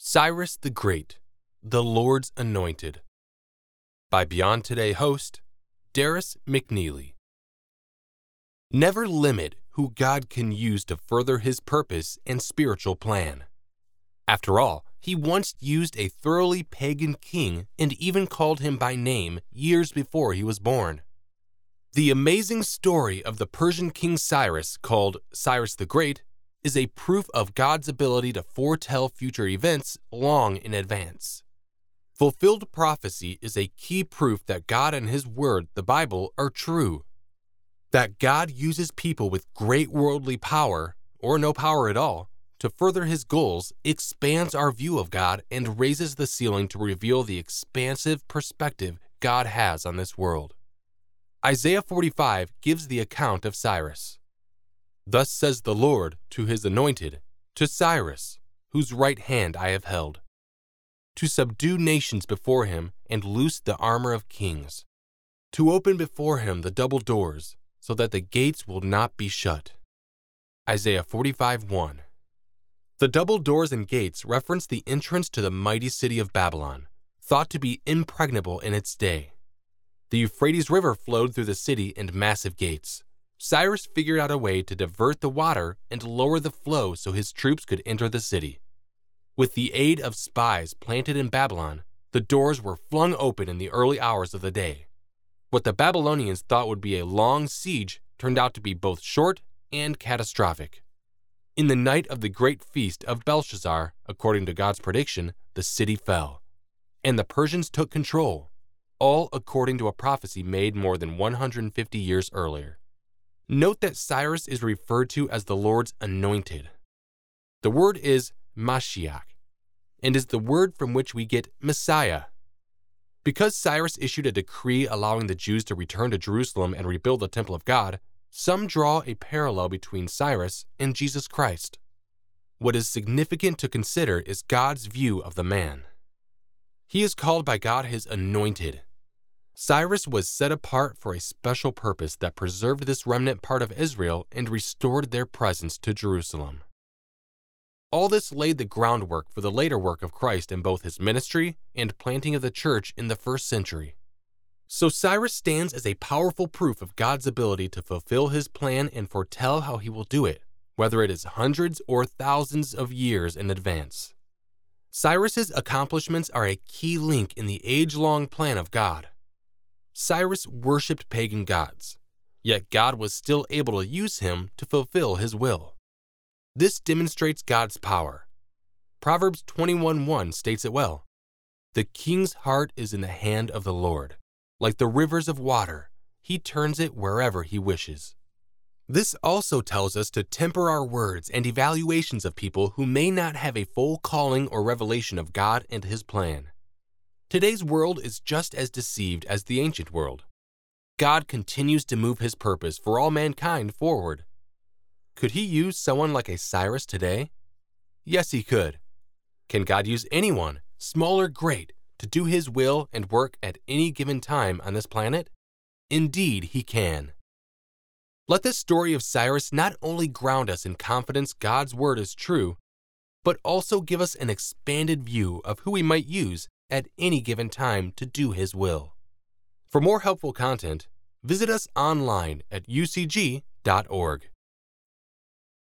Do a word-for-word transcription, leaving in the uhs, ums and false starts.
Cyrus the Great, the Lord's Anointed. By Beyond Today host, Darris McNeely. Never limit who God can use to further his purpose and spiritual plan. After all, he once used a thoroughly pagan king and even called him by name years before he was born. The amazing story of the Persian king Cyrus, called Cyrus the Great, is a proof of God's ability to foretell future events long in advance. Fulfilled prophecy is a key proof that God and His Word, the Bible, are true. That God uses people with great worldly power, or no power at all, to further His goals expands our view of God and raises the ceiling to reveal the expansive perspective God has on this world. Isaiah forty-five gives the account of Cyrus. Thus says the Lord to His anointed, to Cyrus, whose right hand I have held, to subdue nations before him and loose the armor of kings, to open before him the double doors, so that the gates will not be shut. Isaiah forty-five one. The double doors and gates reference the entrance to the mighty city of Babylon, thought to be impregnable in its day. The Euphrates River flowed through the city in massive gates. Cyrus figured out a way to divert the water and lower the flow so his troops could enter the city. With the aid of spies planted in Babylon, the doors were flung open in the early hours of the day. What the Babylonians thought would be a long siege turned out to be both short and catastrophic. In the night of the great feast of Belshazzar, according to God's prediction, the city fell, and the Persians took control, all according to a prophecy made more than one hundred fifty years earlier. Note that Cyrus is referred to as the Lord's anointed. The word is Mashiach, and is the word from which we get Messiah. Because Cyrus issued a decree allowing the Jews to return to Jerusalem and rebuild the temple of God, some draw a parallel between Cyrus and Jesus Christ. What is significant to consider is God's view of the man. He is called by God His anointed. Cyrus was set apart for a special purpose that preserved this remnant part of Israel and restored their presence to Jerusalem. All this laid the groundwork for the later work of Christ in both his ministry and planting of the church in the first century. So Cyrus stands as a powerful proof of God's ability to fulfill His plan and foretell how He will do it, whether it is hundreds or thousands of years in advance. Cyrus's accomplishments are a key link in the age-long plan of God. Cyrus worshipped pagan gods, yet God was still able to use him to fulfill His will. This demonstrates God's power. Proverbs twenty-one one states it well. The king's heart is in the hand of the Lord. Like the rivers of water, He turns it wherever He wishes. This also tells us to temper our words and evaluations of people who may not have a full calling or revelation of God and His plan. Today's world is just as deceived as the ancient world. God continues to move His purpose for all mankind forward. Could He use someone like a Cyrus today? Yes, He could. Can God use anyone, small or great, to do His will and work at any given time on this planet? Indeed, He can. Let this story of Cyrus not only ground us in confidence God's word is true, but also give us an expanded view of who He might use at any given time to do His will. For more helpful content, visit us online at u c g dot org.